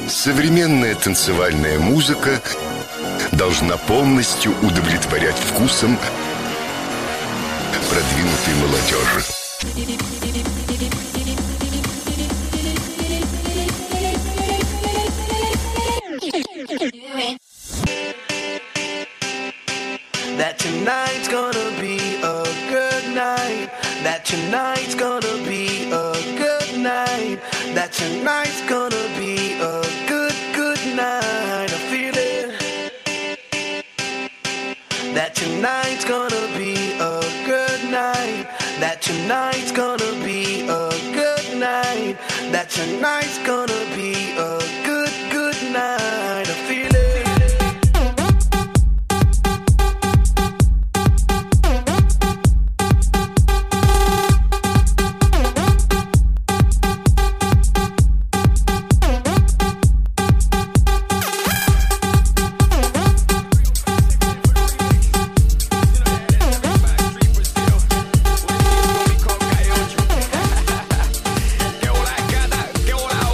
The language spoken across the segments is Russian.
Современная танцевальная музыка должна полностью удовлетворять вкусам продвинутой молодежи. That tonight's gonna be a good night. That tonight's gonna be a good night. That tonight's gonna be a good, good night. I feel it. That tonight's gonna be a good night. That tonight's gonna be a good night. That tonight's gonna be a good, good night. I feel it. Que hola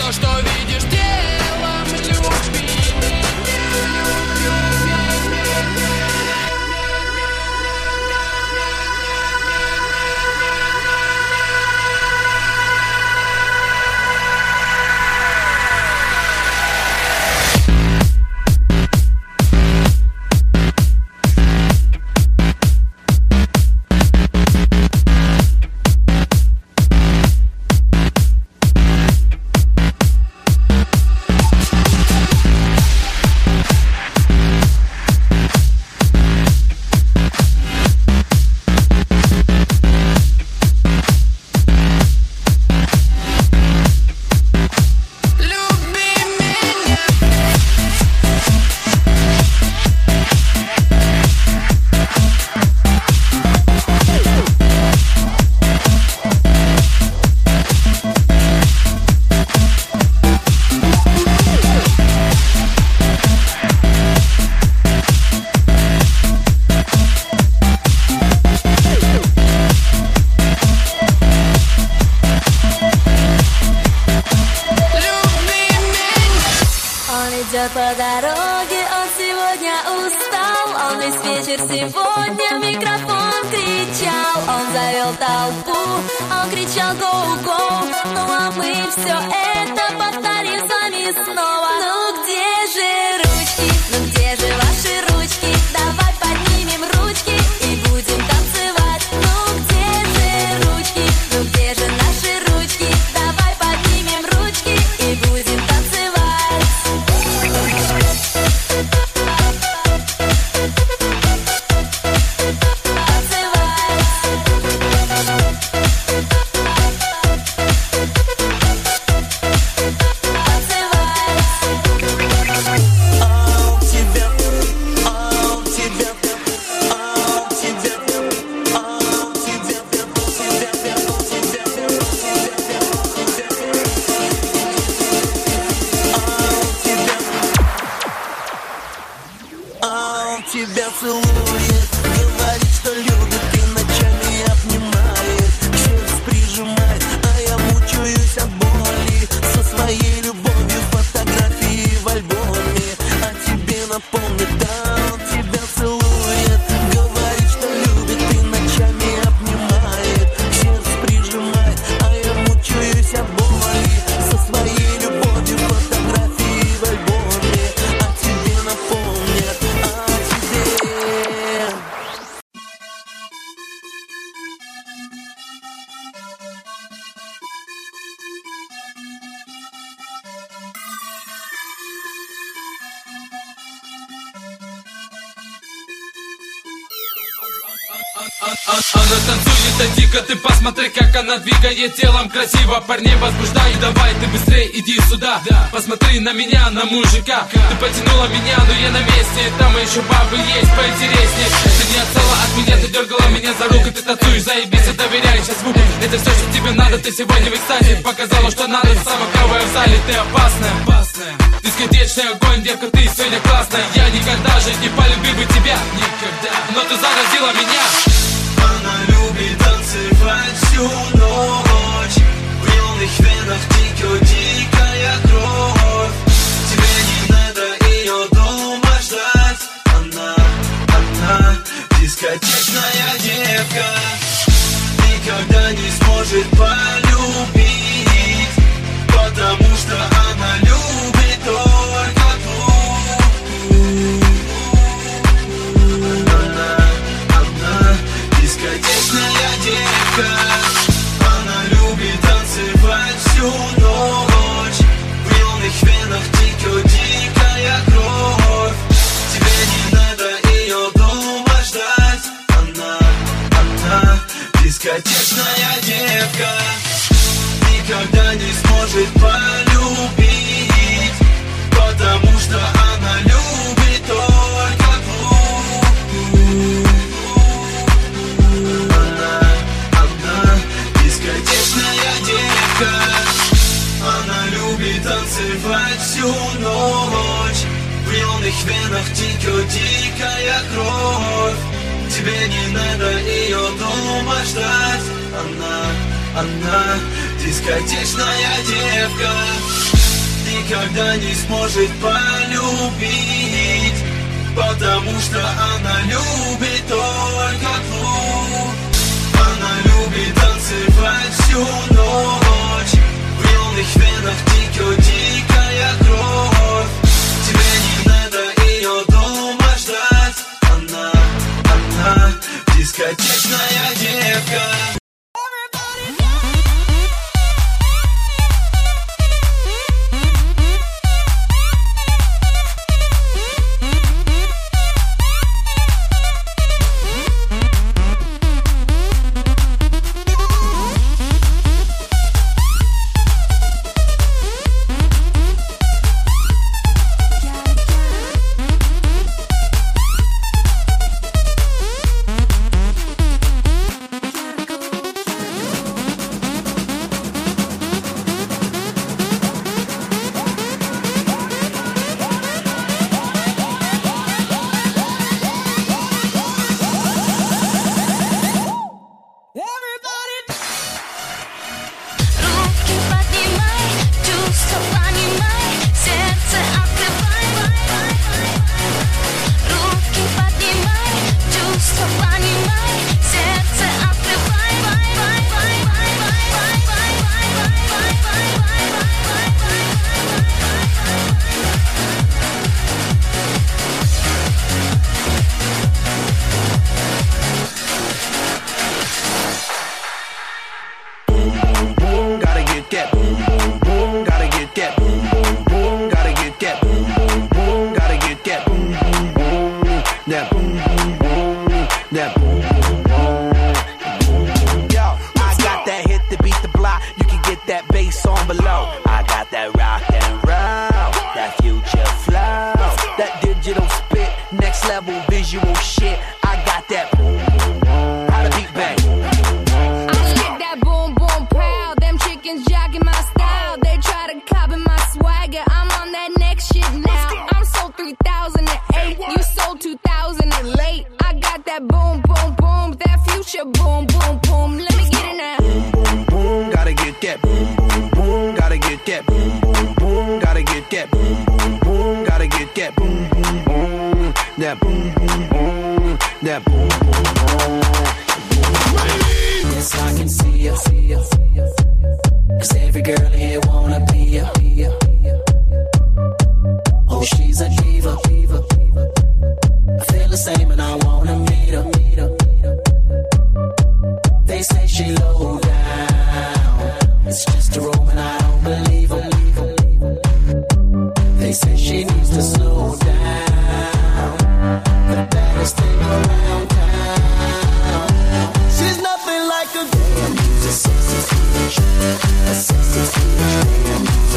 то, что видишь телом, люби. Идет по дороге, он сегодня устал. Он весь вечер сегодня в микрофон кричал. Он завел толпу, он кричал go, go. Ну а мы все это повторим с вами снова. Ну где же ручки, ну где же ваши ручки? Давай поднимем ручки и будем танцевать. Ну где же ручки, ну где же наши ручки? Давай поднимем ручки и будем танцевать. Тебя целует, говорит, что любит и ночами обнимает, сердце прижимает, а я мучаюсь от боли. Со своей любовью фотографии в альбоме о тебе напомнит, да, он тебя целует, говорит, что любит и ночами обнимает, сердце прижимает, а я мучаюсь от боли. Со своей любовью фотографии в альбоме о тебе напомнят. Она танцует, да дико, ты посмотри, как она двигает телом красиво. Парней возбуждай, давай, ты быстрее иди сюда. Посмотри на меня, на мужика. Ты потянула меня, но я на месте. Там еще бабы есть поинтереснее. Ты не отстала от меня, ты дергала меня за руку. Ты танцуешь, заебись, доверяй сейчас звуку. Это все, что тебе надо, ты сегодня в экстазе. Показала, что надо, самая клевая в зале. Ты опасная, дискотечный огонь, девка, ты сегодня классная. Я никогда же не полюбил бы тебя, никогда, но ты заразила меня. Она любит танцевать всю ночь, в юных венах дикая кровь. Тебе не надо ее дома ждать. Она дискотечная девка, никогда не сможет полюбить, потому что она любит только ту. Она дискотечная девка, она любит танцевать всю ночь, в юных венах дикая кровь. Тебе не надо ее дома ждать. Она дискотечная девка, никогда не сможет полюбить, потому что она любит только ту. Она дискотечная девка, она любит танцевать всю ночь, в юных венах дикая кровь. Тебе не надо ее дома ждать. Она дискотечная девка. никогда не сможет полюбить, потому что она любит только клуб. Она любит танцевать всю ночь, в юных венах дикая кровь. Тебе не надо ее дома ждать, она дискотечная девка.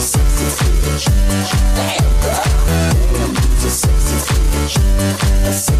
Damn girl, damn, you's a sexy bitch.